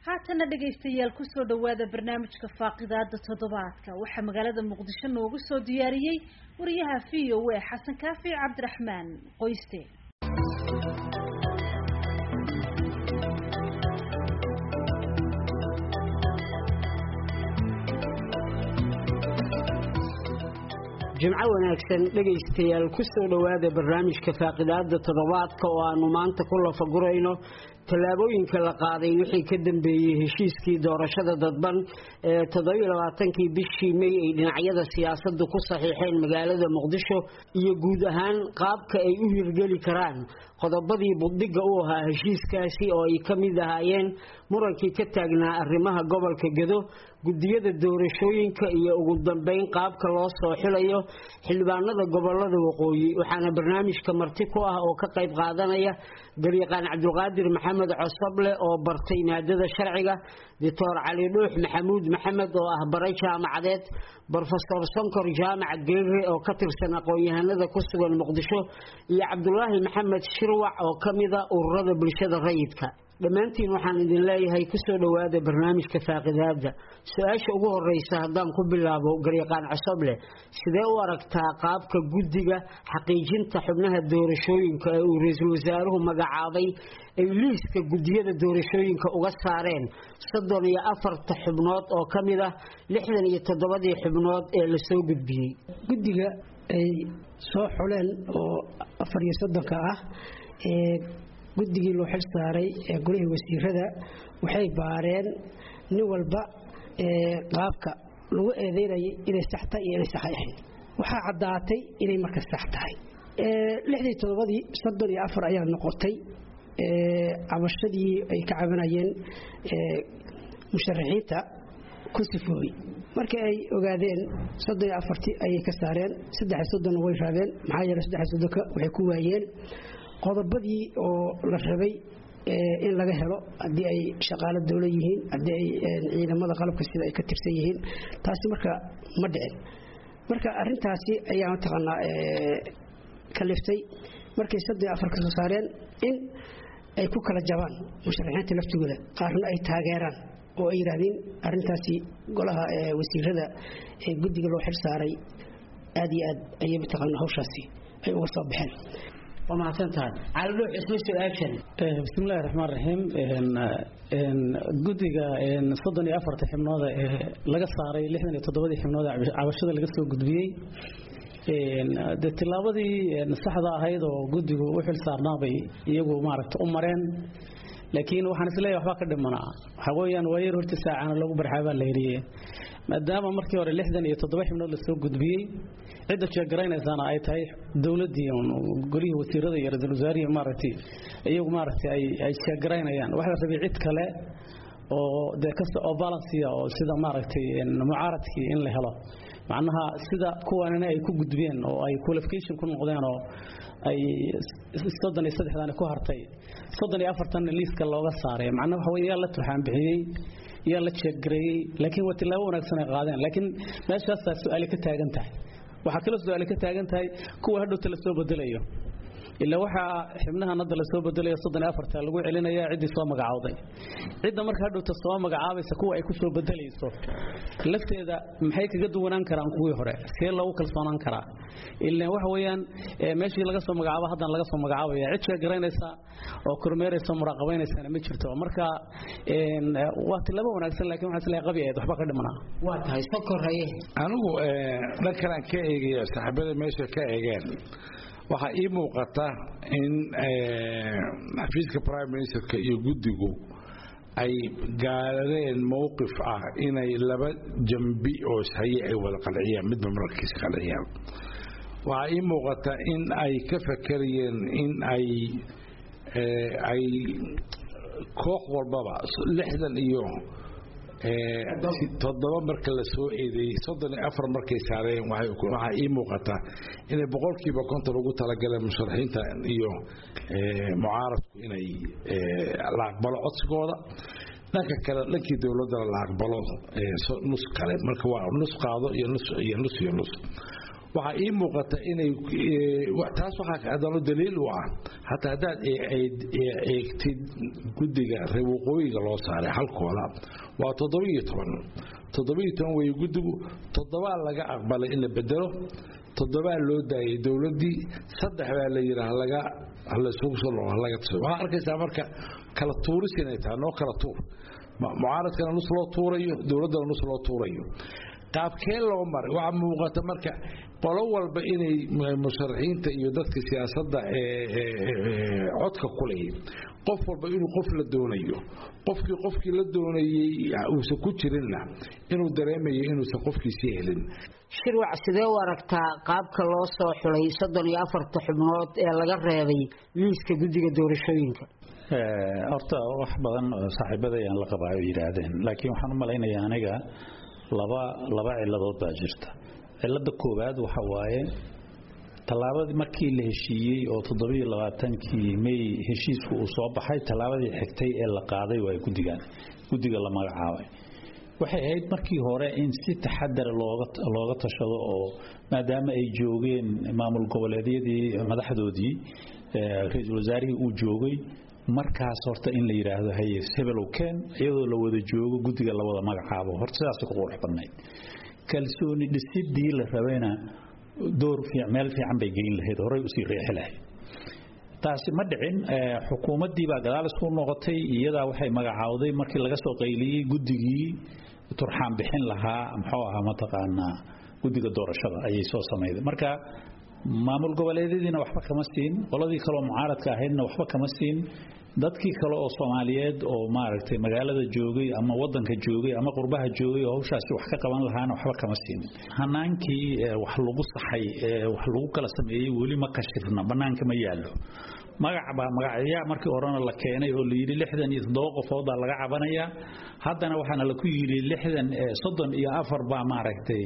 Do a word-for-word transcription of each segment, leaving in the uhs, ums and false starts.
haatana dhageystayaal ku soo dhawaada barnaamijka faaqidaada toddobaadka waxa magaalada muqdisho noogu soo diyaariyay wariyaha V O A Xasan Kaafi Cabdiraxmaan Qoyste jimco wanaagsan dhageystayaal ku soo dhawaada barnaamijka faaqidaada toddobaadka oo aanu maanta ku lafagurayno tallaabooyinka la qaaday wixii ka dambeeyay heshiiskii doorashada dadban ee toddoba iyo labaatan-kii bishii May ay dhinacyada siyaasadda ku saxiixeen magaalada Muqdisho iyo guud ahaan qaabka ay u hirgeli karaan qodobadii buddiga u ahaa heshiiskaasi oo ay ka mid ahaayeen murankii ka taagnaa arrimaha gobolka Gedo gudiyada doorashooyinka iyo ugu dambeyn qaabka loo soo xilayo xildhibaanada gobolada waqooyi waxaana barnaamijka marti ku ah oo ka qayb qaadanaya Dariiqan Cabdulqaadir Maxamed Cosable oo bartay maadada sharciga Doctor Cali Dhuux Maxamuud Maxamed oo ah baray jaamacadeed Professor Sonkor Jaamac Geere oo ka tirsan aqoon-yahanada ku sugan Muqdisho iyo Cabdullaahi Maxamed Shirwac oo kamid ah ururada bulshada rayidka dhamaantiin waxaan idin leeyahay ku soo dhawaada barnaamijka faaqidaada su'aasha ugu horeysa hadaan ku bilaabo Dariiqan Cosable sidee u aragtaa qaabka guddiga xaqiijinta xubnaha doorashooyinka ee uu ra'iisul wasaaruhu magacaabay ay liiska gudiyada doorashooyinka uga saareen soddon iyo afar xubnood oo kamid ah lixdan iyo toddoba xubnood ee la soo gudbiyay guddiga ay soo xuleen oo afar iyo soddon ka ah ee guddigii loo xil saaray ee golaha wasiirada waxay baareen nin walba ee qaabka lagu eedeynayay inay sax tahay iyo inay sax ahayn waxa cadaatay inay marka sax tahay ee lixdan iyo toddoba soddon iyo afar ayaa noqotay ee cabashadii ay ka cabanayeen ee musharaxiinta ku sifoobay markii ay ogaadeen soddon iyo afar ay ka saareen saddex iyo soddon way raabeen maxaa yeelay saddex iyo soddon waxay ku waayeen qodobadii oo la rabay in laga helo hadii ay shaqaale dawlad yihiin hadii ay ciidamada qalabka sida ay ka tirsan yihiin taasi marka ma dhicin marka arintaasi ayaa taqaana ee kaliftay markay saddex afar ka soo saareen in ay ku kala jabaan musharaxiinta laftigooda qaarna ay taageeraan oo ay yiraahdeen arintaasi golaha wasiirada ee guddiga loo xil saaray aad iyo aad ayay taqaana hawshaasi ay uga soo baxeen وما سنتها على لوح اسمه سؤال بسم الله الرحمن الرحيم ان ان guddiga in soddon iyo afar xubnood laga saaray lixdan iyo toddoba xubnood cabashada laga soo gudbiyay in tilaabadii saxda ahayd oo guddigu u xil saarnaabay iyagu maaragtay u mareen laakiin waxaan isleeyahay waxba ka dhimanaa waxa weeyaan waayir horta saacana lagu barxaabaa la yiriyay maadaama markii hore lixdan iyo toddoba xubnood la soo gudbiyay cid sheegaraynaysaana ay tahay dawladii goliga wasiirada iyo ra'iisul wasaarihi maaragtay iyagu maaragtay ay ay sheegaraynayaan waxa la rabay cid kale oo deekasta oo balance oo sida maaragtay mucaaradkii in la helo macnaha sida kuwanana ay ku gudbiyeen oo ay qualification ku noqdeen oo ay soddon iyo saddex dana ku hartay soddon iyo afar tan liiska looga saaray macnaha waxa weeye la turxaan bixiyay iyo la sheegreeyay laakiin waa tilaabo wanaagsan ay qaadeen laakiin meeshaas su'aal ka taagan tahay waxa kale su'aal ka taagan tahay kuwa hadhow tala soo bedelayo illa waxa xubnaha nadda la soo bedelayo soddon iyo afar ta lagu celinaya cid soo magacawday cidda marka hadhow ta soo magacaabaysa kuwa ay ku soo bedelayso lafteeda maxay kaga duwanaan karaan kuwii hore see lagu kalsoonaan karaa illa waxa weeyaan meeshii laga soo magacaabo hadan laga soo magacaabaya cid sheegaraynaysa oo kormeeraysa muraqabaynaysa ma jirto marka een waa tilaabo wanaagsan laakiin waxa isla qabiyeed waxba ka dhimanaa waa tahay sokoraye anigu dhankan ka eegaya saxaabada meesha ka eegeen waxa ii muuqata in xafiiska prime ministerka iyo guddigu ay gaareen mowqif ah inay laba jambi oo sayi ay wada qalciyaan midba markiis qalciyaan waxa ii muuqata in ay ka fakariyeen in ay ay koox walbaba lixdan iyo toddoba marka la soo eedeeyay soddon iyo afar markay saareen waxa ii muuqata inay boqolkiiba konton ugu talagaleen musharaxiinta iyo mucaaradku inay la aqbalo codsigooda dhanka kale dhankii dawladda la aqbalo nus kale marka waa nus qaado iyo nus iyo nus iyo nus waxa ii muuqata inay taas waxa adalo daliil u ah hatta hadaad eegtid gudiga reewqooyiga loo saaray halkooda waa toddoba iyo toban toddoba iyo toban way gudigu toddoba laga aqbalay in la bedelo toddoba loo daayay dawladii saddex baa la yiraahdo laga hal suuq soo laga taso waxa arkaysaa marka kala tuuris inay tahay noo kala tuur mucaaradkana nus loo tuurayo dawladana nus loo tuurayo qaabkee loo maray waxa muuqata marka qolo walba inay musharaxiinta iyo dadka siyaasadda ee codka kulay qof walba inuu qof la doonayo qofkii qofkii la doonayay uu ku jirina inuu dareemayo inuu qofkiisa helin shirwac sidee u aragtaa qaabka loo soo xulay soddon iyo afar xubnood ee laga reebay liiska gudiga doorashooyinka ee horta wax badan saaxiibadayaan la qabaa ay yiraahdeen laakiin waxaan u maleynayaa aniga laba laba ciladood baa jirta cilada koowaad waxa waaye talaabadii markii la heshiiyay oo toddoba iyo labaatan-kii May heshiisku uu soo baxay talaabadii xigtay ee la qaaday way gudigan gudiga la magacaabay waxay ahayd markii hore in si taxadar looga looga tashado oo maadaama ay joogeen maamul goboleedyadii madaxdoodii ra'iisul wasaarihii uu joogay markaas horta in la yiraahdo hay Sebelow Ken iyadoo la wada joogo gudiga la wada magacaabo horta sidaas ku qurux badnayd kalsooni dhisidii la rabayna door fiican meel fiican bay geyn lahayd horay u sii riixi lahayd taasi ma dhicin xukuumadii baa gadaal isku noqotay iyada waxay magacaawday markii laga soo qayliyay gudigii turxaan bixin lahaa maxuu ahaa mataqaana gudiga doorashada ayay soo sameeyay marka maamul goboleedyadiina waxba kama siin qoladii kale oo mucaaradka ahaydna waxba kama siin dadkii kale oo Soomaaliyeed oo maaragtay magaalada joogay ama wadanka joogay ama qurbaha joogay oo hawshaasi wax ka qaban lahaana waxba kama siin hanaankii wax lagu saxay wax lagu kala sameeyay wali ma kashifna banaanka ma yaalo magac baa magacaya markii horena la keenay oo la yiri lixdan iyo toddoba qofood laga cabanaya haddana waxaana la ku yiri lixdan soddon iyo afar baa maaragtay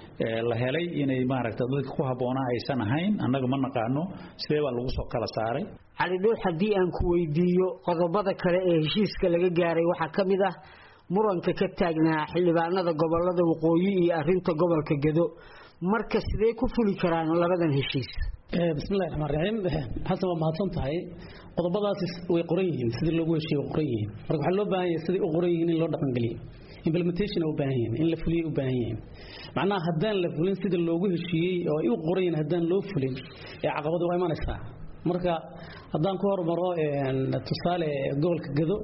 la helay inay maaragtay dadka ku haboona aysan ahayn annaga ma naqaano sidee baa lagu soo kala saaray cali dhuux hadii aan ku weydiiyo qodobada kale ee heshiiska laga gaaray waxa kamid ah muranka ka taagnaa xildhibaanada gobolada waqooyi iyo arinta gobolka Gedo marka sidee ku fuli karaan labadan heshiis ee bismillaahir rahmaanir rahiim hasan ma mahadsan tahay qodobadaas way qoran yihiin sidii loogu heshiiyo qoran yihiin marka waxa loo baahan yahay sidii u qoran yihiin in loo dhaqan galiyo implementation u baahan yihiin in la fuliyo u baahan yihiin macnaha haddaan la fulin sida loogu heshiiyay oo ay u qoran yihiin haddaan loo fulin ee caqabado way imanaysaa marka haddaan ku hormaro een tusaale gobolka Gedo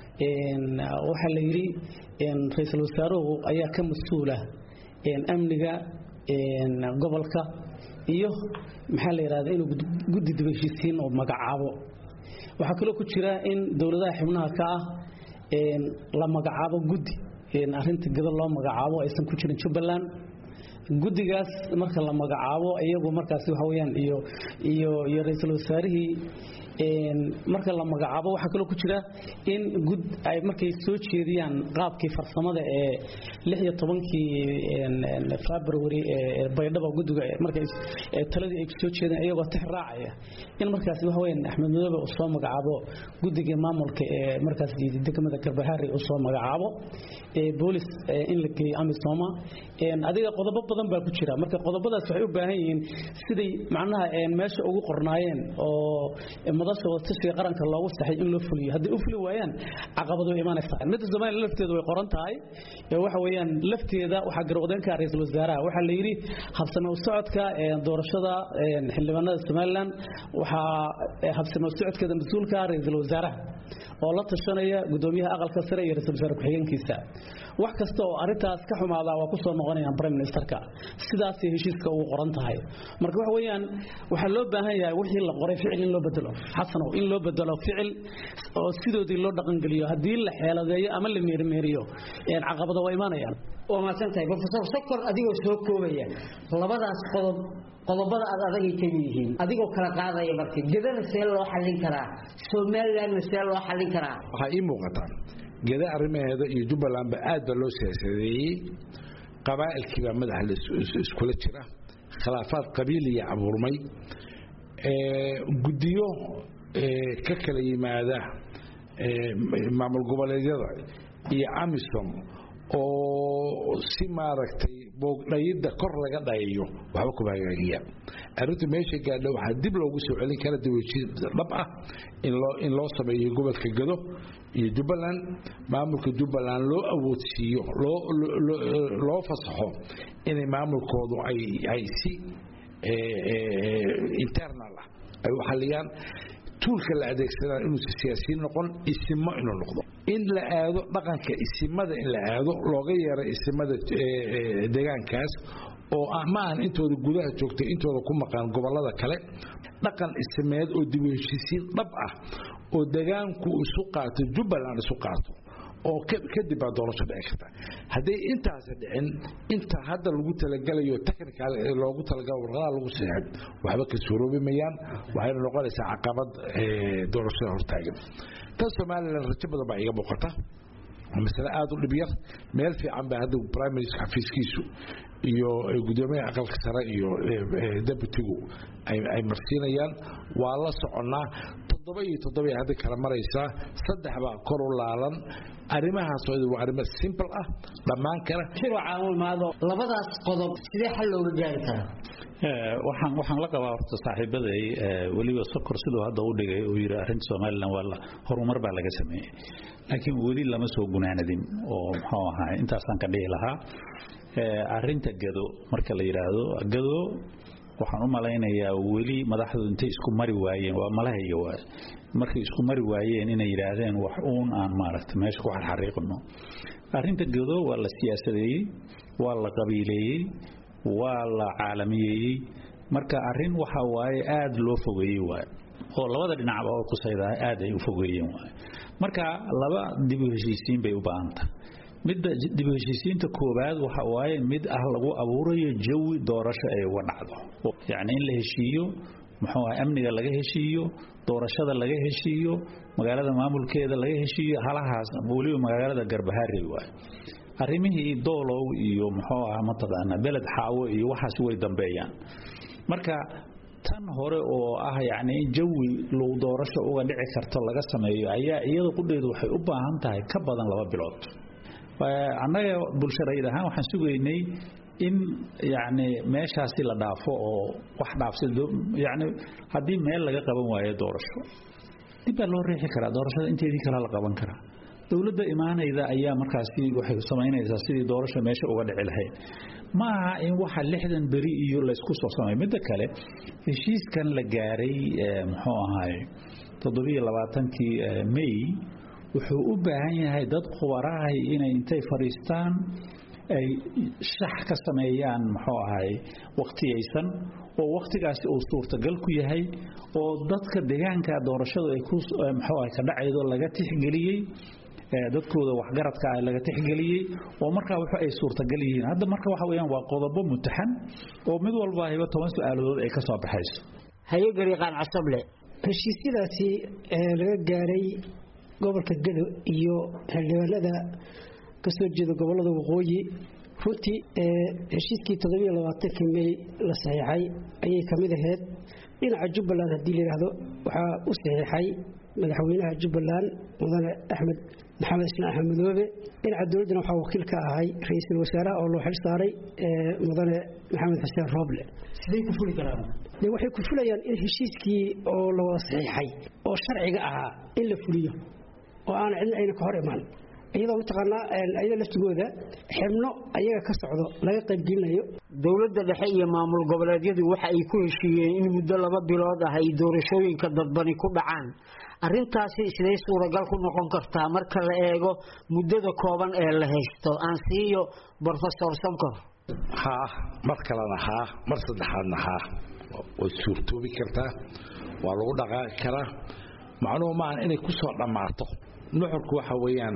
een waxa la yiri een ra'iisul wasaaruhu ayaa ka mas'uul ah een amniga een gobolka iyo maxaa la yiraahdaa inuu guddi dib u heshiisiin oo magacaabo waxa kale ku jira in dawladaha xubnaha ka ah een la magacaabo guddi een arinta Gedo loo magacaabo aysan ku jirin Jubbaland gudigaas marka la magacaabo iyagu markaas waxa weeyaan iyo iyo iyo ra'iisul wasaarihii een marka la magacaabo waxa kale ku jira in gud ay markay soo jeediyaan qaabkii farsamada ee lix iyo tobankii een February ee baydhabo gudiga markay taladii ay soo jeedeen iyagoo tixraacaya in markaas waxa weeyaan Axmed Madoobe uu soo magacaabo gudiga maamulka ee markaas degmada Karbahari uu soo magacaabo ee boolis in la geeyo Amisom een adiga qodobo badan baa ku jira marka qodobadaas waxay u baahan yihiin sidii macnaha een meesha ugu qornaayeen oo madasha tashiga qaranka loogu saxay in loo fuliyo hadii u fuli waayaan caqabado imaanaysa mid Soomaaliya lafteedu way qoran tahay ee waxa weeyaan lafteeda waxa garowdan ka ra'iisul wasaaraha waxa la yiri habsamo socodka ee doorashada ee xildhibaanada Soomaaliland waxa habsamo socodkeeda mas'uulka ra'iisul wasaaraha oo la tashanaya gudoomiyaha aqalka sare iyo ra'iisul wasaare ku-xigeenkiisa wax kasta oo arintaas ka xumaada waa ku soo noqonayaan prime ministerka sidaas heshiiska uu qoran tahay marka waxa weeyaan waxa loo baahan yahay wixii la qoray ficil in loo bedelo xasan oo in loo bedelo ficil oo sidoodii loo dhaqan galiyo hadii la xeeladeeyo ama la meermeeriyo een caqabado way imaanayaan oo ma santahay professor Sokor adigoo soo koobaya labadaas qodob qodobada aad adag ay yihiin adigoo kala qaadaya markii gedana see loo xallin karaa Soomaaliland see loo xallin karaa waxa ii muuqata geda arrimaheeda iyo Jubbaland aad loo siyaasadeeyay qabaa'ilkii baa madaxa iskula jira khilaafaad qabiili iyo abuurmay ee gudiyo ee ka kala yimaada ee maamul goboleedyada iyo Amisom oo si maaragtay boogdhayida kor laga dhayayo waxba kuma hagaagiya arrinta meesha gaadha waxaa dib loogu soo celin kara dawladda dhab ah in loo in loo sameeyo gobolka Gado iyo Jubbaland maamulka Jubbaland loo awoodsiiyo loo loo fasaxo in maamulkoodu ay ay si internal ah ay u xaliyaan tuulka la adeegsanaa inuu siyaasiin noqon isimo inuu noqdo in la aado dhaqanka isimada in la aado looga yeero isimada deegaankaas oo amaan intooda gudaha joogtay intooda ku maqan gobolada kale dhaqan isimeed oo dib u heshiisiin dhab ah oo deegaanku isu qaato Jubbaland isu qaato oo kadib baa doorasho dhici karta haddii intaas dhicin inta hadda lagu talagalayo technical loogu talagalo warqadaha lagu saxay waxba ka suuroobi mayaan waxay noqonaysaa caqabad doorashada hortaagan tan Soomaaliland rajo badan baa iga muuqata mas'ala aad u dhib yar meel fiican baa hadda prime minister xafiiskiisu iyo gudoomiyaha aqalka sare iyo deputygu ay ay marsiinayaan waa la soconaa toddoba iyo toddoba hadda kala maraysa saddex baa kor u laalan arimahaas waa arimo simple ah dhamaan kara shirwa caawimado labadaas qodob sidee xal looga gaari karaa ee waxaan waxaan la qabaa horta saaxiibaday waliba sokor sidoo hadda u dhigay oo yiri arrinta Soomaaliland wala horumar baa laga sameeyay laakiin wali lama soo gunaanadin oo muxuu ahaa intaas aan ka dhihi lahaa ee arrinta Gado marka la yiraahdo Gado waxaan u maleynayaa wali madaxdu intay isku mari waayeen waa malahayo waa markay isku mari waayeen inay yiraahdeen wax uun aan maaragtay meesha ku xariiqno arrinta Gado waa la siyaasadeeyay waa la qabiileeyay waa la caalamiyay marka arrin waxa waaye aad loo fogeeyay waa oo labada dhinac oo ku saydaa aad ay u fogeeyeen waa marka laba dib u heshiisiin bay u baahantaa mid dib u heshiisiinta koobaad waxa waaye mid ah lagu abuurayo jawi doorasho ay uga dhacdo yaani in la heshiiyo muxuu ahaa amniga laga heshiiyo doorashada laga heshiiyo magaalada maamulkeeda laga heshiiyo halahaas waliba magaalada Garbaharey waa arimihii doolow iyo muxuu ahaa mataqaana beled xaawo iyo waxaas way dambeeyaan marka tan hore oo ah yaani jawi loo doorasho uga dhici karto laga sameeyo ayaa iyada qudheedu waxay u baahan tahay ka badan laba bilood anaga bulshada ahaan waxaan sugeynay in yaani meeshaasi la dhaafo oo wax dhaafsado yaani hadii meel laga qaban waayo doorasho dib loo riixi karaa doorashada inteedii kala la qaban karaa dawladda imaanayda ayaa markaasi waxay sameynaysaa sidii doorasho meesha uga dhici lahayd ma aha in waxa lixdan bari iyo la isku soo sameeyo mid kale heshiiskan la gaaray muxuu ahaay toddoba iyo labaatan-kii May wuxuu u baahan yahay dad khubaraha inay intay fariistaan ay shax ka sameeyaan muxuu ahaay waqtiyaysan oo waqtigaasi uu suurtagal ku yahay oo dadka deegaanka doorashada ay ku muxuu ahaay ka dhacaydo laga tixgeliyay dadkooda wax garadka ah laga tixgeliyay oo marka waxa ay suurtagal yihiin hadda marka waxa weeyaan waa qodobo mutaxan oo mid walba ayba toban su'aalood ay ka soo baxayso haye gariiqan casable heshiisyadaasi laga gaaray gobolka Gado iyo xildhibaanada ka soo jeeda gobolada waqooyi runtii heshiiskii toddoba iyo labaatan-kii May la saxiixay ayay kamid ahayd dhinaca Jubbaland hadii la yiraahdo waxa u saxiixay madaxweynaha Jubbaland mudane Axmed Maxamed Islaan Axmed Madoobe dhinaca dawladana waxa wakiil ka ahay ra'iisul wasaaraha oo loo xil saaray mudane Maxamed Xuseen Roble sidee ku fuli karaan waxay ku fulayaan in heshiiskii oo la wada saxiixay oo sharciga ahaa in la fuliyo oo aan cidna ayna ka hor iman iyadoo mataqaanaa ayada laftigooda xibno ayaga ka socdo laga qayb gelinayo dawladda dhexe iyo maamul goboleedyadu waxa ay ku heshiiyeen in muddo laba bilood ah ay doorashooyinka dadbani ku dhacaan arrintaasi isla suuragal ku noqon kartaa marka la eego muddada kooban ee la haysto aan siiyo professor Sonkor ha mar kalena ha mar saddexaadna ha way suurtoobi kartaa waa lagu dhaqaaqi karaa macnuhu ma aha inay ku soo dhamaato nuxurku waxa weeyaan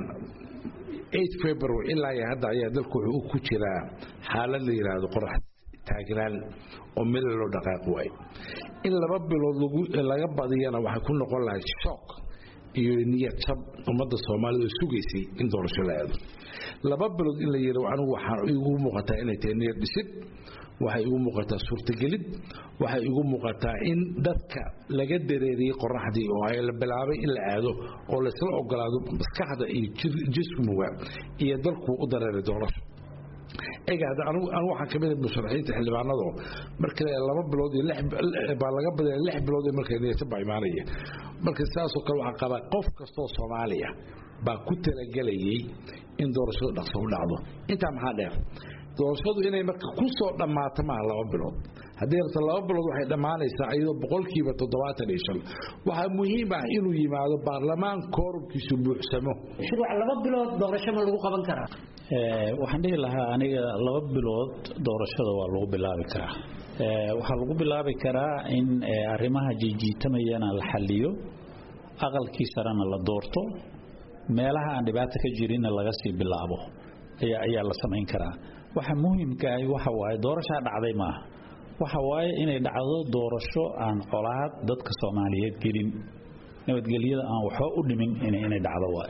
eight February ilaa hadda ayaa dalku wuxuu ku jiraa xaalad la yiraahdo qorax taagnaan oo meel loo dhaqaaq way in laba bilood lagu laga badiyana waxa ku noqon lahayd shock iyo niyad jab ummadda Soomaaliyeed sugaysay in doorasho la aado laba bilood in la yiro anigu waxaan igu muuqataa inay tahay niyad dhisid waxay igu muuqataa suurtagelid waxay igu muuqataa in dadka laga dareeriyay qoraxdii oo ay la bilaabay in la aado oo la isla ogolaado maskaxda iyo jismiga iyo dalku u dareeray doorasho egaada anigu anigu waxaan kamid ah musharaxiinta xildhibaanadu marka laba bilood iyo lix baa laga baday lix bilood markay niyadda baa imaanaya marka saas oo kale waxa qaba qof kasto Soomaaliya baa ku talagelayay in doorashada dhaqso u dhacdo inta maxaa dheer doorashadu inay marka ku soo dhamaato ma laba bilood haddii rabto laba bilood waxay dhamaanaysaa iyadoo boqolkiiba toddobaatan iyo shan waxa muhiim ah inuu yimaado baarlamaan koorkiisu buuxsamo shuruuc laba bilood doorasho ma lagu qaban karaa ee waxaan dhihi lahaa aniga laba bilood doorashada waa lagu bilaabi karaa ee waxa lagu bilaabi karaa in arrimaha jiijitamayana la xalliyo aqalkiisana la doorto meelaha aan dhibaato ka jirin laga sii bilaabo ayaa ayaa la sameyn karaa waxa muhiimka ah waxa waaye doorasho dhacday ma waxa waaye inay dhacdo doorasho aan colaad dadka Soomaaliyeed gelin nabadgelyada aan waxa u dhimin inay inay dhacdo waay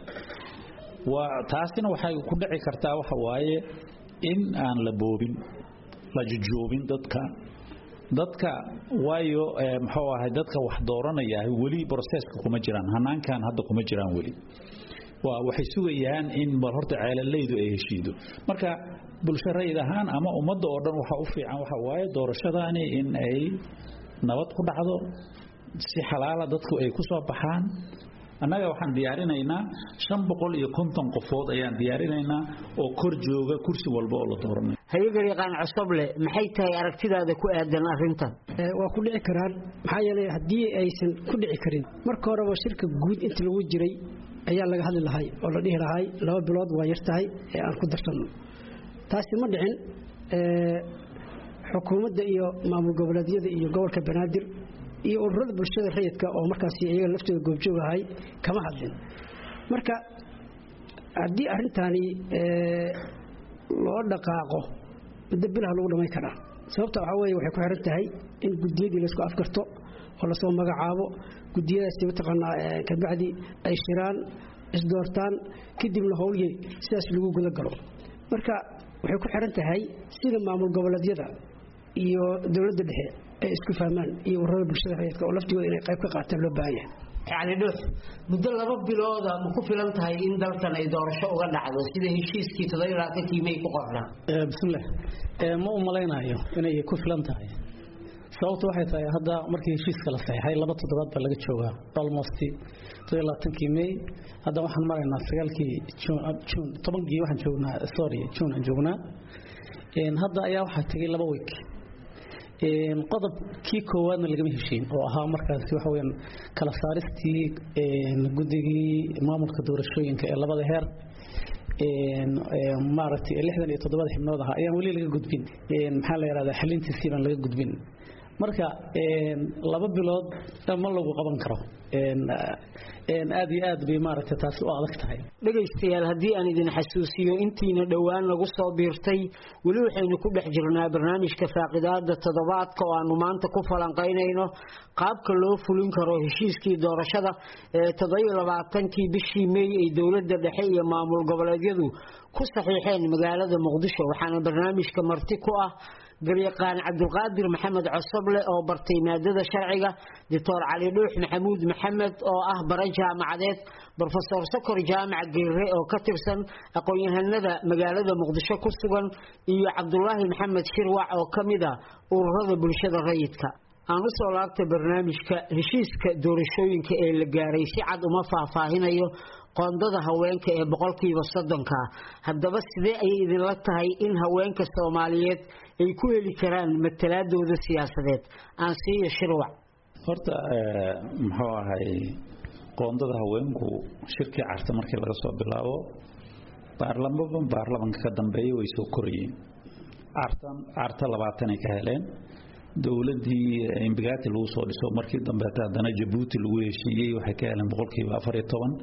waa taasina waxay ku dhici kartaa waxa waaye in aan la boobin la jojoobin dadka dadka waayo maxaa ahay dadka wax dooranaya wali processka kuma jiraan hanaankan hadda kuma jiraan wali waa waxay sugayaan in mar horta ceelaleydu ay heshiido marka bulshada ahaan ama ummadda oo dhan waxa u fiican waxa waaye doorashadaani in ay nabad ku dhacdo si xalaala dadku ay ku soo baxaan annaga waxaan diyaarinaynaa shan boqol iyo konton qofood ayaan diyaarinaynaa oo kor jooga kursi walba oo la dooranayo hay'adda qaan cusuble maxay tahay aragtidaada ku aadan arrintan waa ku dhici karaan maxaa yeelay haddii aysan ku dhici karin marka hore waa shirka guud inta lagu jiray ayaa laga hadli lahay oo la dhihi lahay laba bilood waa yartahay ee aan ku darsano taasi ma dhicin ee xukuumadda iyo maamul goboleedyada iyo gobolka Banaadir iyo ururada bulshada rayidka oo markaas iyaga laftooda goobjoog ahay kama hadlin marka haddii arrintaani ee loo dhaqaaqo dabilaha lagu dhamay karaa sababta waxa weeye waxay ku xiran tahay in gudiyadii la isku afkarto oo la soo magacaabo gudiyadaasi mataqaanaa ka bacdi ay shiraan isdoortaan kadibna howlgii sidaas lagu guda galo marka waxay ku xiran tahay sida maamul goboleedyada iyo dawladda dhexe ay isku fahmaan iyo ururada bulshada rayidka oo laftigooda inay qayb ka qaataan loo baahan yahay يعني دوح مدة لبا بلودا مكفلان تهي إن دلكنا إدارة شو قد عدو سيده هشيس كي تضير عتكي مي كقرنا بسم الله ما أملينا أيوه إنه يكفلان تهي صوت واحد تهي هذا مركي هشيس كلا صحيح هاي لبا تضرب بلقت شوها بالمستي تضير عتكي مي هذا واحد مرينا سجل كي شون شون طبعا جي واحد شونا سوري شون جونا إن هذا أيوه واحد تجي لبا ويك إن قضب كي كوان اللي جميه شين أو ها مركز waxa weyn kala saaristii in gudigii maamulka doorashooyinka ee labada heer in maaragtay lixdan iyo toddoba xubnood ah ayaan wali laga gudbin in maxaa la yiraahdaa xalintiisii baan laga gudbin marka in laba bilood ma lagu qaban karo in in aad iyo aad bay maaragtay taas u adag tahay dhageystayaal hadii aan idin xasuusiyo intiina dhawaan lagu soo biirtay wali waxaynu ku dhex jirnaa barnaamijka faaqidaada toddobaadka oo aanu maanta ku falanqeynayno qaabka loo fulin karo heshiiskii doorashada ee toddoba iyo labaatan-kii bishii May ee dawladda dhexe iyo maamul goboleedyadu ku saxiixeen magaalada Muqdisho waxaana barnaamijka marti ku ah garyaqaan Cabdulqaadir Maxamed Cusable oo bartay maadada sharciga Doctor Cali Dhuux Maxamuud Maxamed oo ah bara jaamacadeed Professor Sokor Jaamac Geere oo ka tirsan aqoon-yahanada magaalada Muqdisho ku sugan iyo Cabdullaahi Maxamed Shirwac oo kamid ah ururada bulshada rayidka aan soo laabtay barnaamijka heshiiska doorashooyinka ee la gaaray si cad uma faahfaahinayo qoondada haweenka ee boqolkiiba soddonka haddaba sidee ay idin la tahay in haweenka Soomaaliyeed ay ku heli karaan matalaadooda siyaasadeed aan siiyo Shirwac horta muxuu ahay qoondada haweenku shirkii carta markii laga soo bilaabo baarlamaanka baarlamaanka ka dambeeyay way soo korayeen cartan carta labaatan ay ka heleen dawladii imbigaati lagu soo dhiso markii dambe haddana Djibouti lagu heshiiyay waxay ka heleen boqolkiiba afar iyo toban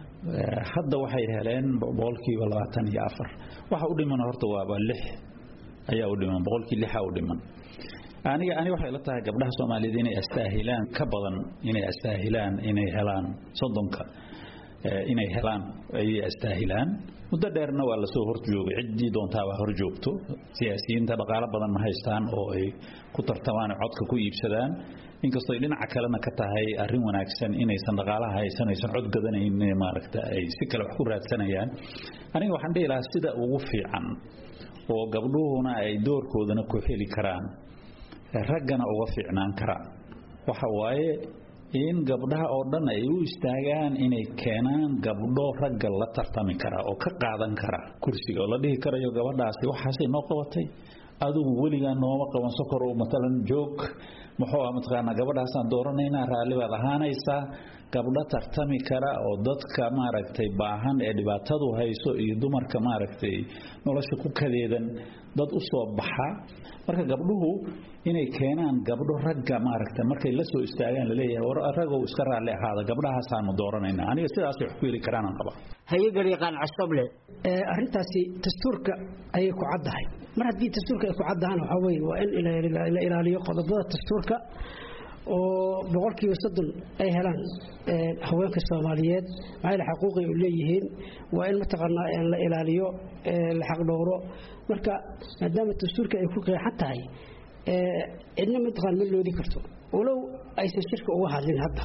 hadda waxay heleen boqolkiiba labaatan iyo afar waxa u dhiman horta waa lix ayaa u dhiman boqolkiiba lix u dhiman aniga aniga waxay la tahay gabdhaha Soomaaliyeed inay astaahilaan ka badan inay astaahilaan inay helaan soddonka inay helaan ay astaahilaan muddo dheerna waa la soo horjoogay cidii doontaa waa hor joogto siyaasiyiinta dhaqaale badan ma haystaan oo ay ku tartamaan codka ku iibsadaan inkastoo dhinaca kalena ka tahay arrin wanaagsan inaysan dhaqaalaha haysanaysan cod gadanaynin maaragta ay si kale wax ku raadsanayaan aniga waxaan dhihi lahaa sida ugu fiican oo gabdhuhuna ay doorkoodana ku heli karaan raggana uga fiicnaan karaan waxa waaye in gabdhaha oo dhan ay u istaagaan inay keenaan gabdho ragga la tartami kara oo ka qaadan kara kursiga oo la dhihi karayo gabadhaasi waxaasay noo qabatay adigu weligaa nooma qaban sokor oo matalan joog muxuu ah mataqaana gabadhaasaan dooranaynaa raalli baad ahaanaysaa gabdho tartami kara oo dadka maaragtay baahan ee dhibaatadu hayso iyo dumarka maaragtay nolosha ku kadeedan dad u soo baxa marka gabdhuhu inay keenaan gabdho ragga maaragtay markay la soo istaagaan la leeyahay war ragoo iska raalli ahaada gabdhahaasaanu dooranaynaa aniga sidaas wax ku heli karaan qaba haye gariiqan casable ee arintaasi dastuurka ayay ku caddahay mar haddii dastuurka ay ku caddahan waxa weeye waa in la ilaaliyo qodobada dastuurka oo boqolkiiba soddon ay helaan haweenka Soomaaliyeed maxay xuquuqi u leeyihiin waa in mataqaanaa la ilaaliyo la xaq dhowro marka maadaama dastuurka ay ku qeexan tahay ee cidna mataqaan ma loodi karto walow aysan shirka uga hadlin hadda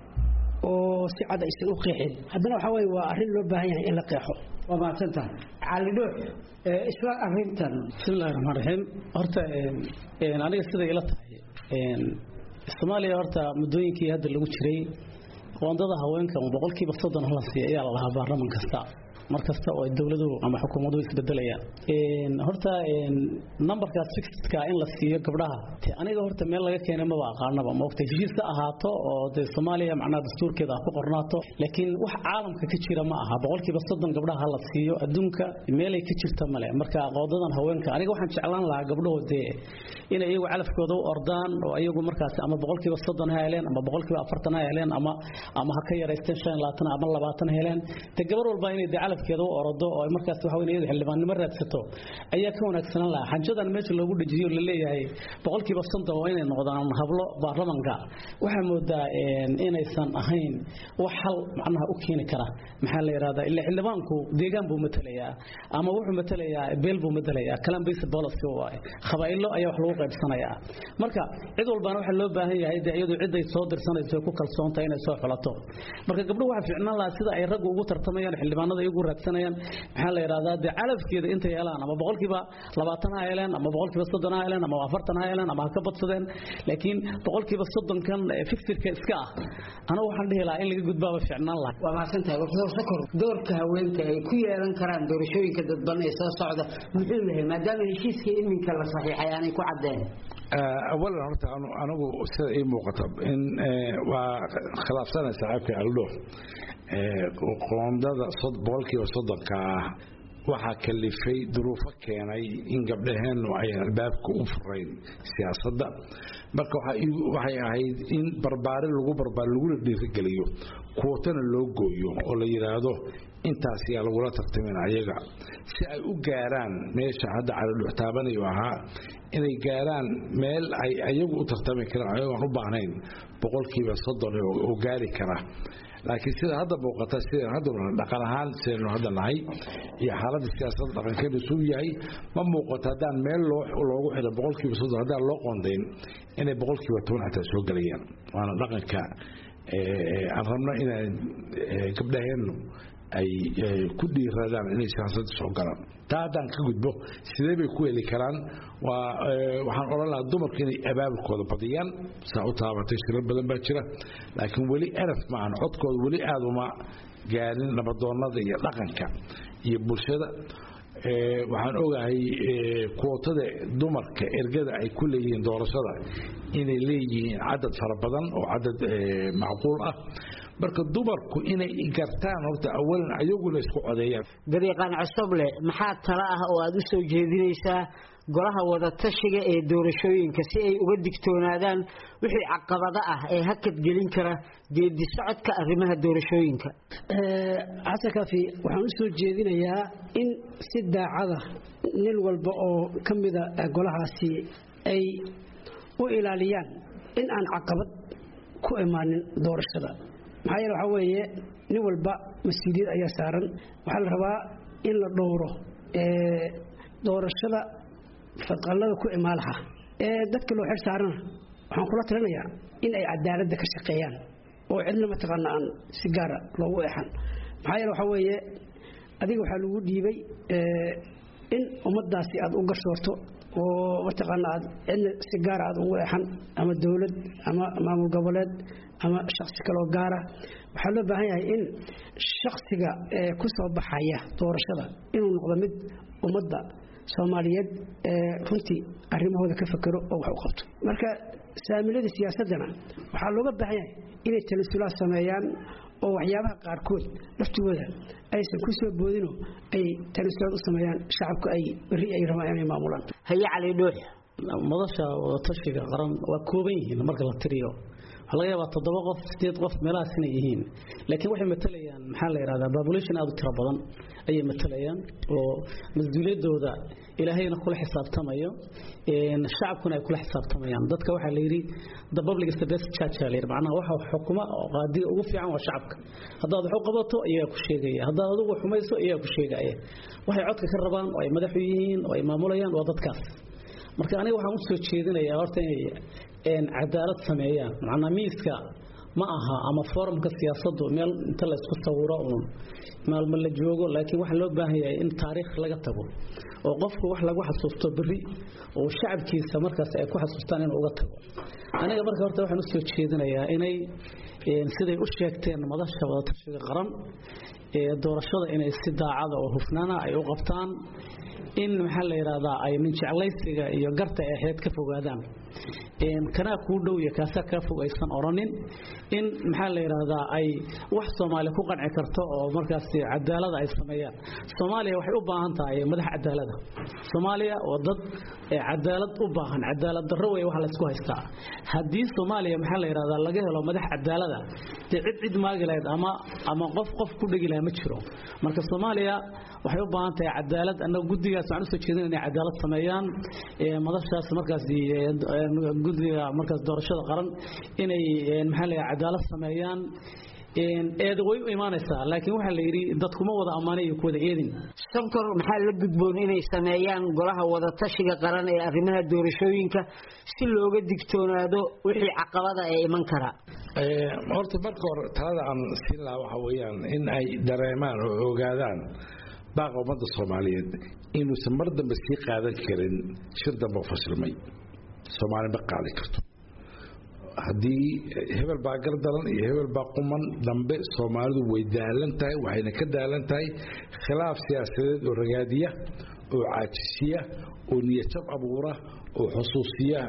oo si cad aysan u qeexin haddana waxa weeye waa arrin loo baahan yahay in la qeexo waa maasanta cali dhoox ee isla arrintan bismillaahir rahmaanir rahiim horta een aniga sida ila tahay een Soomaaliya horta muddooyinkii hadda lagu jiray qoondada haweenka boqolkiiba soddon la siiyay ayaa la lahaa baarlamaan kasta markasta oo dawladdu ama xukuumaddu isbedelayaan een horta een numberka sixty-ka in la siiyo gabdhaha aniga horta meel laga keenay ma aqaanaba ma ogtay heshiiska ahaato oo de Soomaaliya macnaha dastuurkeeda ku qornaato laakiin wax caalamka ka jira ma aha boqolkiiba soddon gabdhaha la siiyo adduunka meel ay ka jirta male marka qoodadan haweenka aniga waxaan jeclaan lahaa gabdhahoode in ay calafkooda u ordaan oo ayagu markaas ama boqolkiiba soddon heleen ama boqolkiiba afartan heleen ama ama ha ka yareysteen shan iyo labaatan ama labaatan heleen te gabar walba inay calafkeeda u ordo oo markaas waxa weyn xildhibaannimo raadsato ayaa ka wanaagsan lahaa xajadan meesha loogu dhajiyo la leeyahay boqolkiiba soddon waa inay noqdaan hablo baarlamaanka waxa moodaa inaysan ahayn wax hal macnaha u keeni kara maxaa la yiraahdaa illa xildhibaanku deegaan buu matalayaa ama wuxuu matalayaa beel buu matalayaa kalan base policy waa qabaa'ilo ayaa wax lagu qaybsanayaa marka cid walbana waxa loo baahan yahay iyadoo cid ay soo dirsanayso ku kalsoon tahay inay soo xulato marka gabdhuhu waxa fiicnaan lahaa sida ay rag ugu tartamayaan xildhibaanada iyagu raadsanayaan maxaa la yiraahdaa de calafkeeda inta yeelaan ama boqolkiiba labaatan ha yeelaan ama boqolkiiba soddon ha yeelaan ama afartan ha yeelaan ama ka badsadeen laakiin boqolkiiba soddon kan fixirka iska ah ana waxaan dhihi lahaa in laga gudbaaba fiicnaan lahaa waa maasantahay professor Sokor doorka haweenka ay ku yeelan karaan doorashooyinka dadban ee soo socda muxuu yahay maadaama heshiiska iminka la saxiixay aanay ku cadeen أولا horta anigu sida ay muuqato in waa khilaafsanay saaxiibka Aldo ee qoondada boqolkiiba soddonka waxa kalifay duruufo keenay in gabdhaheenu ay albaabka u furayn siyaasadda marka waxay ahayd in barbaari lagu barbaar lagu dhiirigeliyo quotana loo gooyo oo la yiraahdo intaas ayaa lagu la tartamin ayaga si ay u gaaraan meesha hadda cali dhuxtaabanayo ahaa inay gaaraan meel ay ayagu u tartami karaan ayagu aan u baahnayn boqolkiiba soddon oo gaari kara laakiin sida hadda muuqata sida hadda dhaqan ahaan sida hadda lahay iyo xaaladda siyaasadda dhaqankeedu suu yahay ma muuqato haddaan meel loo loogu xidho boqolkiiba soddon haddaan loo qoondayn inay boqolkiiba toban xataa soo galayaan waana dhaqanka aan rabno inaan gabdhaheennu ay ku dhiiradaan inay siyaasadda soo galaan taa haddaan ka gudbo sidee bay ku heli karaan waa waxaan odhan lahaa dumarku inay abaabulkooda badiyaan saa u taabatay shirar badan baa jira laakiin weli eraf maahan codkooda weli aada uma gaarin nabadoonnada iyo dhaqanka iyo bulshada waxaan ogahay quotada dumarka ergada ay ku leeyihiin doorashada inay leeyihiin cadad fara badan oo cadad macquul ah marka dumarku inay gartaan horta awalan ayaguna isku codeeyaan dariiqan casable maxaa tala ah oo aad u soo jeedinaysaa golaha wada tashiga ee doorashooyinka si ay uga digtoonaadaan wixii caqabada ah ee hakad gelin kara geedi socodka arrimaha doorashooyinka ee asakafi waxaan u soo jeedinayaa in si daacada nin walba oo kamida golahaasi ay u ilaaliyaan in aan caqabad ku imaanin doorashada maxaa yeelay waxa weeye nin walba mas'uuliyad ayaa saaran waxa la rabaa in la dhowro ee doorashada faqallada ku imaalaha ee dadka loo xil saarana waxaan kula talinayaa in ay cadaaladda ka shaqeeyaan oo cidna ma taqaana aan si gaar ah loogu eexan maxaa yeelay waxa weeye adiga waxa lagu dhiibay ee in ummadaasi aad u garsoorto oo mataqaana aad cidna si gaar aad ugu eexan ama dawlad ama maamul goboleed ama shakhsi kale oo gaar ah waxaa loo baahan yahay in shakhsiga ee ku soo baxaya doorashada inuu noqdo mid ummadda Soomaaliyeed ee runtii arrimahooda ka fakaro oo wax u qabto marka saamilada siyaasadana waxaa looga baahan yahay inay talisulaad sameeyaan oo waxyaabaha qaarkood laftooda aysan ku soo boodino ay talisulaad u sameeyaan shacabka ay bari ay rabaan inay maamulaan haya cali dhuux madasha tashiga qaran waa kooban yihiin marka la tiriyo laga yaabaa toddoba qof sideed qof meelahaas inay yihiin laakiin waxay matalayaan maxaa la yiraahdaa population aad u tiro badan ayay matalayaan oo mas'uuliyadooda ilaahayna kula xisaabtamayo een shacabkuna ay kula xisaabtamayaan dadka waxa la yiri the public is the best judge leer macnaha waxa xukuma oo qaadi ugu fiican waa shacabka hadaad wax u qabato ayaa ku sheegaya hadaad adigu xumayso ayaa ku sheegaya waxay codka ka rabaan oo ay madax u yihiin oo ay maamulayaan waa dadkaas marka aniga waxaan u soo jeedinayaa horta inay een cadaalad sameeyaan macnaha miiska ma aha ama forumka siyaasaddu meel inta la isku sawiro uun maalmo la joogo laakiin waxa loo baahan yahay in taariikh laga tago oo qofku wax lagu xasuusto bari oo shacabkiisa markaas ay ku xasuustaan inuu uga tago aniga marka horta waxaan u soo jeedinayaa inay een siday u sheegteen madasha wada tashiga qaran ee doorashada inay si daacad oo hufnaana ay u qabtaan in maxaa la yiraahdaa ay min jeclaysiga iyo garta ay ahayd ka fogaadaan een kana ku dhow iyo kaasa ka fogaysan oranin in maxaa la yiraahdaa ay wax Soomaali ku qanci karto oo markaas cadaalad ay sameeyaan Soomaaliya waxay u baahan tahay madax cadaalad Soomaaliya oo dad cadaalad u baahan cadaalad darro way wax la isku haystaa hadii Soomaaliya maxaa la yiraahdaa laga helo madax cadaalad cid cid maagaleed ama ama qof qof ku dhigilaa ma jiro marka Soomaaliya waxay u baahan tahay cadaalad annagu gudigaas aan soo jeedin inay cadaalad sameeyaan ee madashaas markaas gudiga markaas doorashada qaran inay maxaa la yiraahdaa cadaalad sameeyaan een eed way u iimaanaysaa laakiin waxa la yiri dadkuma wada amaanayo ku wada eedin sankor maxaa la gudboon inay sameeyaan golaha wada tashiga qaran ee arrimaha doorashooyinka si looga digtoonaado wixii caqabada ay iman kara ee horta marka hore talada aan siin lahaa waxa weeyaan in ay dareemaan oo ogaadaan baaqa ummadda Soomaaliyeed inuu samar dambe sii qaadan karin shir dambe fashilmay Soomaali ma qaadi karto hadii hebel baa gardaran iyo hebel baa quman dambe Soomaalidu way daalan tahay waxayna ka daalan tahay khilaaf siyaasadeed oo ragaadiya oo caajisiya oo niyad abuura oo xusuusiya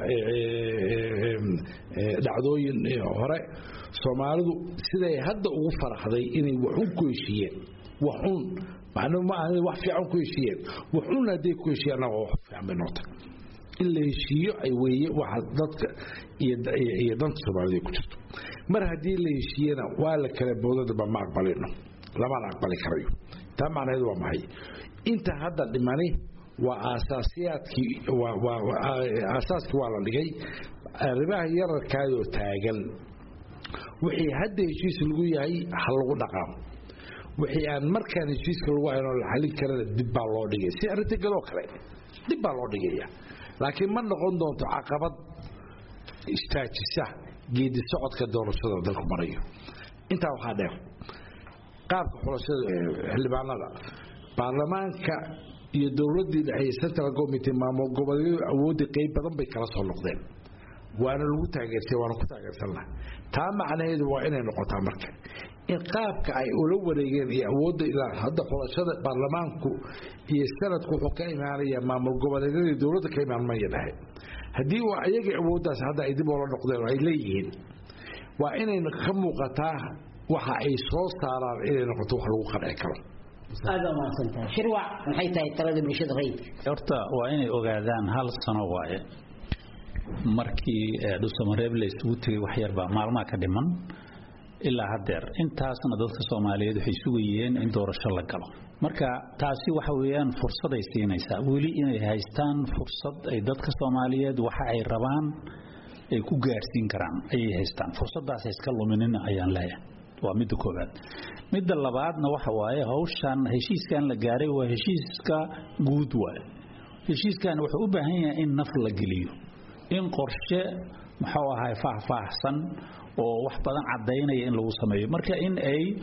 dhacdooyin hore Soomaalidu siday hadda ugu faraxday inay waxun ku heshiyeen waxun macnuu ma ahan wax fiican ku heshiyeen waxun hadii ku heshiyeen oo wax fiican bay noqotay in la heshiyo ay weeye waxa dadka iyo iyo danta Soomaaliyeed ku jirto mar hadii la heshiyana waa la kala boodada ma aqbalino lama aqbali karayo taa macnaheedu waa maxay inta hadda dhimani waa asaasiyaadkii waa waa asaaskii waa la dhigay arrimaha yararkaado taagan wixii hadda heshiis lagu yahay hal lagu dhaqaamo wixii aan markaan heshiiska lagu hayno la xalin karana dib baa loo dhigay si arrinta galoo kale dib baa loo dhigaya laakiin ma noqon doonto caqabad istaajisa geedi socodka doorashada dalku marayo inta waxa dheer qaabka xulashada xildhibaanada baarlamaanka iyo dawladda dhexe central committee maamul goboleedyada awoodda qayb badan bay kala soo noqdeen waana lagu taageersay waana ku taageersanaa taa macnaheedu waa inay noqotaa marka in qaabka ay ula wareegeen iyo awoodda ilaa hadda xulashada baarlamaanku iyo sanadku wuxuu ka imaanaya maamul goboleedyada dawladda ka imaanmaya dhahay haddii waa ayaga awooddaas hadda ay dib ula noqdeen oo ay leeyihiin waa inay ka muuqataa waxa ay soo saaraan inay noqoto wax lagu qanci karo هذا ما سنت شروع حيث يترد بشد غيب horta waa inay ogaadaan hal sano waaye markii dhuusamareeb la isugu tagay wax yar baa maalmaha ka dhiman ilaa hadeer intaasna dadka Soomaaliyeed waxay sugayeen in doorasho la galo marka taasi waxa weeyaan fursad ay siinaysaa wali inay haystaan fursad ay dadka Soomaaliyeed waxa ay rabaan ay ku gaarsiin karaan ay haystaan fursadaas iska luminina ayaan leeyahay waa mid koobaad midda labaadna waxa waaye hawshan heshiiskan la gaaray waa heshiiska guud waaye heshiiskan wuxuu u baahan yahay in naf la geliyo in qorshe muxuu ahaa faahfaahsan oo wax badan cadeynaya in lagu sameeyo marka in ay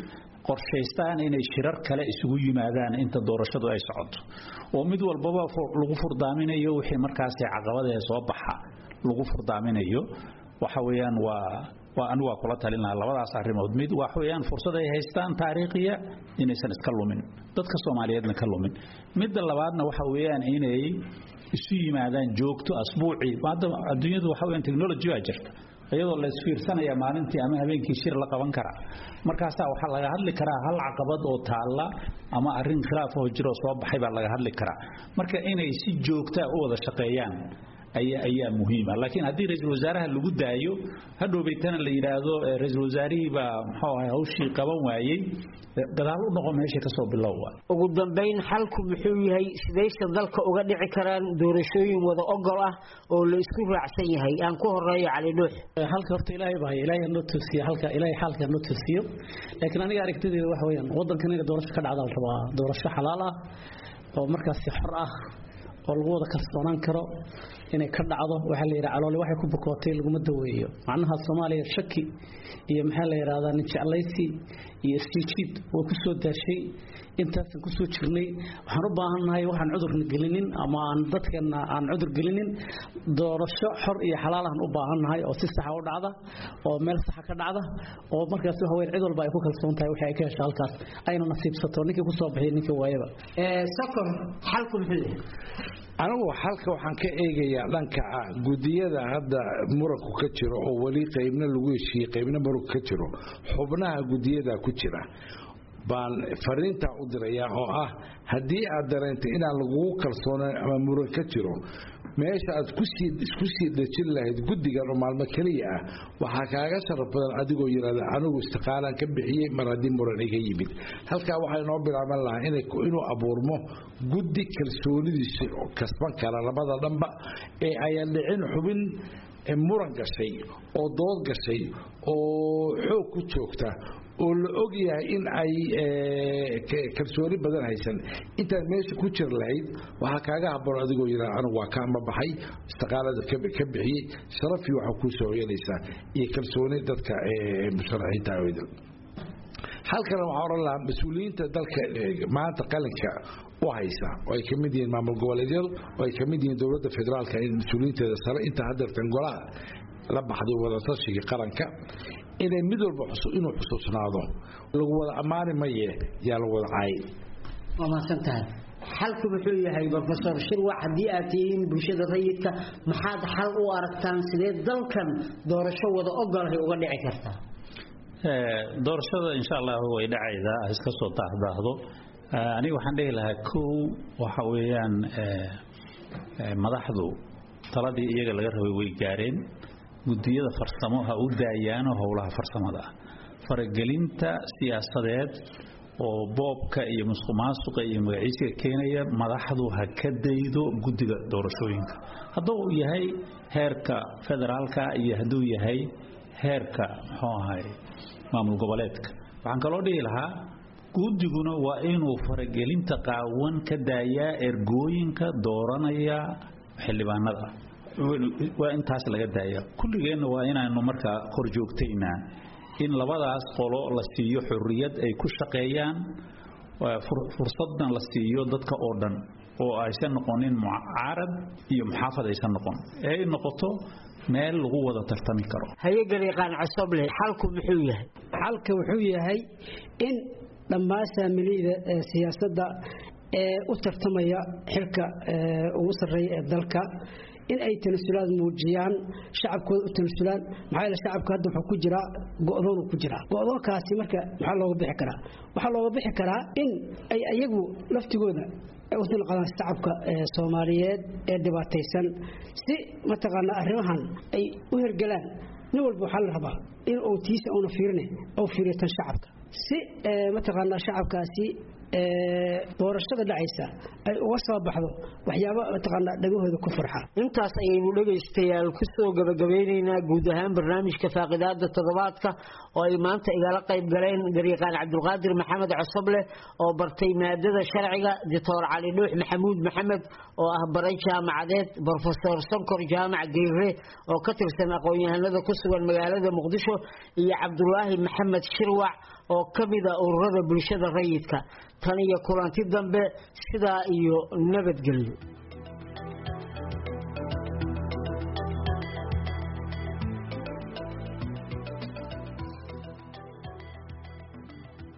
qorshaystaan inay shirar kale isugu yimaadaan inta doorashadu ay socoto oo mid walbaba lagu furdaaminayo wixii markaas caqabadaha soo baxa lagu furdaaminayo waxa weeyaan waa waa anu waa kula talinaha labadaas arrimood mid waxa weeyaan fursad ay haystaan taariikhiya inaysan iska lumin dadka Soomaaliyeedna ka lumin midda labaadna waxa weeyaan inay isu yimaadaan joogto asbuuci maadaama adduunyadu waxa weeyaan technology ay jirta iyadoo la isfiirsanaya maalintii ama habeenkii shir la qaban kara markaas waxa laga hadli karaa hal caqabad oo taala ama arrin khilaaf oo jiro soo baxay baa laga hadli karaa marka inay si joogto ah u wada shaqeeyaan ayaa ayaa muhiim ah laakiin hadii ra'iisul wasaaraha lagu daayo hadhow baytana la yiraahdo ra'iisul wasaarihi ba muxuu ahaa hawshii qaban waayay gadaal u noqon meesha ka soo bilowda ugu dambeyn xalku muxuu yahay sidaysa dalka uga dhici karaan doorashooyin wada ogol ah oo la isku raacsan yahay aan ku horeeyo cali dhuux halka horta ilaahay baa ilaahay noo tusiyo halka ilaahay xalka noo tusiyo laakiin aniga aragtidayda waxa weeyaan wadankan inaga doorasho ka dhacda rabaa doorasho xalaal ah oo markaas si xor ah oo lagu wada kalsoonaan karo inay ka dhacdo waxa la yiraahdo calool waxay ku bukootay lagu madaweeyo macnaha Soomaaliya shaki iyo maxaa la yiraahdaa nin jeclaysi iyo isjiid oo ku soo daashay intaas ku soo jirnay waxaan u baahanahay waxaan cudurna gelinin ama aan dadkana aan cudur gelinin doorasho xor iyo xalaal ah u baahanahay oo si sax ah u dhacda oo meel sax ka dhacda oo markaas waxa weyn cid walba ay ku kalsoon tahay waxa ay ka hesho halkaas ayna nasiibsato ninkii ku soo baxay ninkii waayaba ee sakor xalku muxuu anigu halka waxaan ka eegayaa dhanka gudiyada hadda muranku ka jiro oo wali qaybna lagu heshiiyay qaybna muranku ka jiro xubnaha gudiyada ku jira baan fariinta u dirayaa oo ah hadii aad dareentay in lagu kalsoonaan ama muran ka jiro meesha aad ku sii isku sii dajin lahayd gudiga maalmo kaliya ah waxa kaaga sharaf badan adigoo yiraahdo anigu istiqaalan ka bixiyay mar hadii muran iga yimid halka waxa inoo bilaaban lahaa inay inuu abuurmo gudi kalsoonidiisa kasban kara labada dhanba ee ayaan dhicin xubin muran gashay oo dood gashay oo xoog ku joogta oo la og yahay in ay kalsooni badan haysan inta meesha ku jir lahayd waxa kaaga haboon adigoo yiraahdo anigu waa ka ma baxay istiqaalada ka bixiyay sharafi waxa ku soo yeelaysaa iyo kalsooni dadka ee musharaxiinta awooda halkan waxa oran lahaa mas'uuliyiinta dalka maanta qalinka oo haysa oo ay kamid yihiin maamul goboleedyada oo ay kamid yihiin dawladda federaalka ee mas'uuliyiinteeda sare inta hadartan golaha la baxday wada tashiga qaranka inay mid walba xusu inuu xusuusnaado lagu wada amaani maye yaa lagu wada caay ma santahay xalku wuxuu yahay professor Shirwa hadii aad tihiin bulshada rayidka maxaad xal u aragtaan sidee dalkan doorasho wada ogol ah uga dhici kartaa ee doorashada insha Allah way dhacaydaa iska soo taahdaahdo aniga waxaan dhihi lahaa koow waxa weeyaan ee madaxdu taladii iyaga laga rabay way gaareen gudiyada farsamo ha u daayaan howlaha farsamada faragelinta siyaasadeed oo boobka iyo musuqmaasuqa iyo magaciisiga keenaya madaxdu ha ka daydo gudiga doorashooyinka hadduu yahay heerka federaalka iyo hadduu yahay heerka muxuu ahay maamul goboleedka waxaan kaloo dhihi lahaa gudiguna waa inuu faragelinta qaawan ka daayaa ergooyinka dooranaya xildhibaanada waa intaas laga daaya kulligeena waa inaanu marka kor joogtayna in labadaas qolo la siiyo xurriyad ay ku shaqeeyaan fursadna la siiyo dadka oo dhan oo aysan noqonin mucaarad iyo muxaafad aysan noqon ee noqoto meel lagu wada tartami karo hayegali qaan casable xalku muxuu yahay xalka wuxuu yahay in dhammaan saamiliyada siyaasadda ee u tartamaya xilka ugu sarreeya ee dalka in ay tanasulaan muujiyaan shacabkooda u tanasulaan maxaa la shacabka hadda wuxuu ku jira go'doon ku jira go'doonkaasi marka waxa looga bixi karaa waxa looga bixi karaa in ay ayagu laftigooda u tilqadaan shacabka Soomaaliyeed ee dhibaataysan si mataqaana arrimahan ay u hergalaan nin walba waxa la rabaa in uu tiisa una fiirne oo fiiriyatan shacabka si mataqaana shacabkaasi ee doorashada dhacaysa ay uga soo baxdo waxyaabo mataqaana dhagahooda ku farxa intaas ayaynu dhageystayaal ku soo gabagabeynayna guud ahaan barnaamijka faaqidaada toddobaadka oo ay maanta igala qayb galeen gariiqaan Cabdulqaadir Maxamed Casable oo bartay maadada sharciga Doctor Cali Dhuux Maxamuud Maxamed oo ah baray jaamacadeed Professor Sankor Jaamac Geere oo ka tirsan aqoon-yahanada ku sugan magaalada Muqdisho iyo Cabdullaahi Maxamed Shirwac oo ka mid ah ururada bulshada rayidka tan iyo kulanti dambe sidaa iyo nabadgelyo